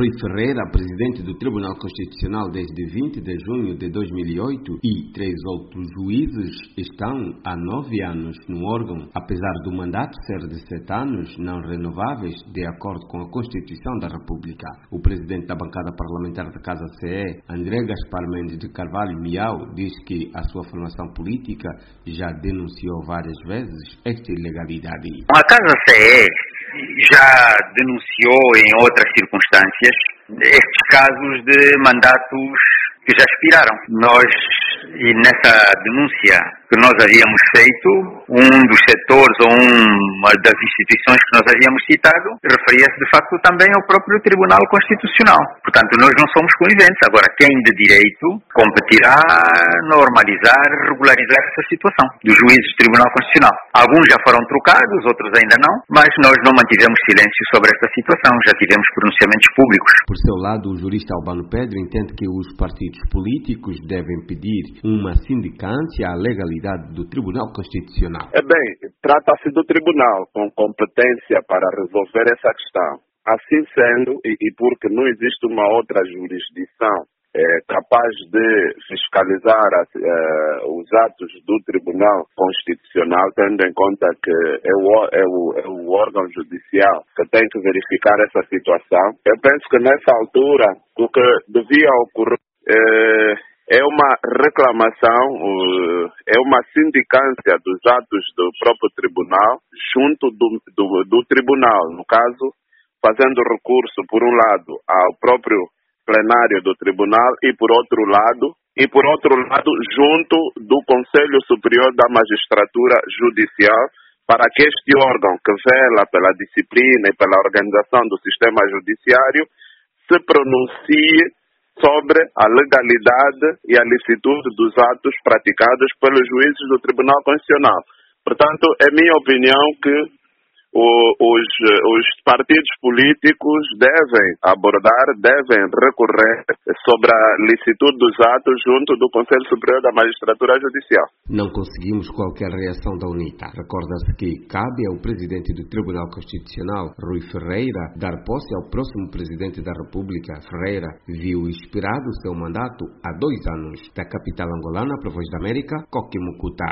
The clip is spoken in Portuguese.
Rui Ferreira, presidente do Tribunal Constitucional desde 20 de junho de 2008, e 3 outros juízes estão há 9 anos no órgão, apesar do mandato ser de 7 anos não renováveis, de acordo com a Constituição da República. O presidente da bancada parlamentar da Casa CE, André Gaspar Mendes de Carvalho Miau, diz que a sua formação política já denunciou várias vezes esta ilegalidade. A Casa CE já denunciou em outras circunstâncias estes casos de mandatos que já expiraram. E nessa denúncia que nós havíamos feito, um dos setores ou uma das instituições que nós havíamos citado referia-se de facto também ao próprio Tribunal Constitucional. Portanto, nós não somos coniventes. Agora, quem de direito competirá normalizar, regularizar essa situação dos juízes do Tribunal Constitucional. Alguns já foram trocados, outros ainda não, mas nós não mantivemos silêncio sobre esta situação, já tivemos pronunciamentos públicos. Por seu lado, o jurista Albano Pedro entende que os partidos políticos devem pedir uma sindicância à legalidade do Tribunal Constitucional. Trata-se do Tribunal com competência para resolver essa questão. Assim sendo, e porque não existe uma outra jurisdição capaz de fiscalizar os atos do Tribunal Constitucional, tendo em conta que é o órgão judicial que tem que verificar essa situação, eu penso que nessa altura o que devia ocorrer é uma reclamação, é uma sindicância dos atos do próprio tribunal junto do tribunal, no caso, fazendo recurso, por um lado, ao próprio plenário do tribunal e por outro lado, junto do Conselho Superior da Magistratura Judicial, para que este órgão que vela pela disciplina e pela organização do sistema judiciário se pronuncie sobre a legalidade e a licitude dos atos praticados pelos juízes do Tribunal Constitucional. Portanto, é minha opinião que os partidos políticos devem recorrer sobre a licitude dos atos junto do Conselho Superior da Magistratura Judicial. Não conseguimos qualquer reação da UNITA. Recorda-se que cabe ao presidente do Tribunal Constitucional, Rui Ferreira, dar posse ao próximo presidente da República. Ferreira viu expirado seu mandato há 2 anos. Da capital angolana, para a Voz da América, Coque Mucuta.